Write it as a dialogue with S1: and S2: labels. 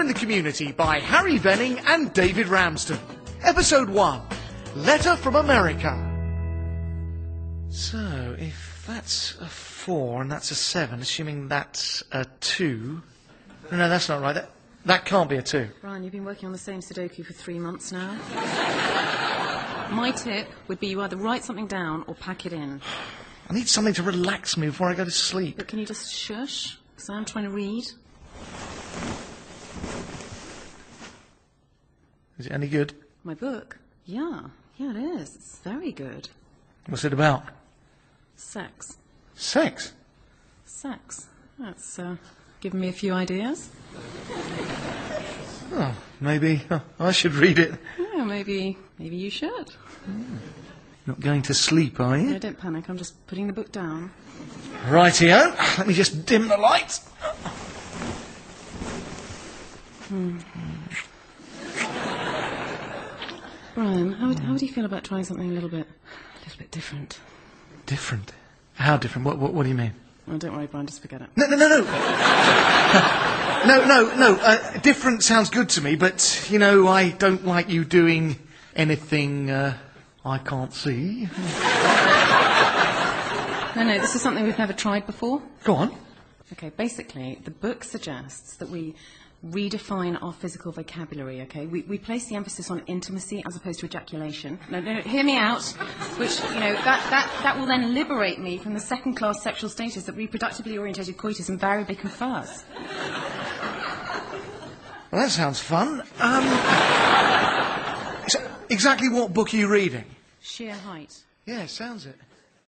S1: in the Community by Harry Venning and David Ramsden. Episode 1, Letter from America. So, if that's a 4 and that's a 7, assuming that's a 2... No, that's not right. That can't be a 2.
S2: Brian, you've been working on the same Sudoku for 3 months now. My tip would be you either write something down or pack it in.
S1: I need something to relax me before I go to sleep.
S2: But can you just shush? Because I'm trying to read.
S1: Is it any good?
S2: My book? Yeah, it is. It's very good.
S1: What's it about?
S2: Sex.
S1: Sex?
S2: Sex. That's given me a few ideas.
S1: Oh, maybe I should read it.
S2: Yeah, maybe you should.
S1: Not going to sleep, are you?
S2: No, don't panic. I'm just putting the book down.
S1: Rightio. Let me just dim the lights.
S2: Brian, how do you feel about trying something a little bit different?
S1: Different? How different? What do you mean?
S2: Oh, don't worry, Brian. Just forget it.
S1: No. No. Different sounds good to me, but, I don't like you doing anything I can't see.
S2: No, this is something we've never tried before.
S1: Go on.
S2: Okay, basically, the book suggests that we redefine our physical vocabulary, okay? We place the emphasis on intimacy as opposed to ejaculation. No, hear me out. Which, that will then liberate me from the second-class sexual status that reproductively orientated coitus invariably confers.
S1: Well, that sounds fun. So exactly what book are you reading?
S2: Sheer Height.
S1: Yeah, sounds it.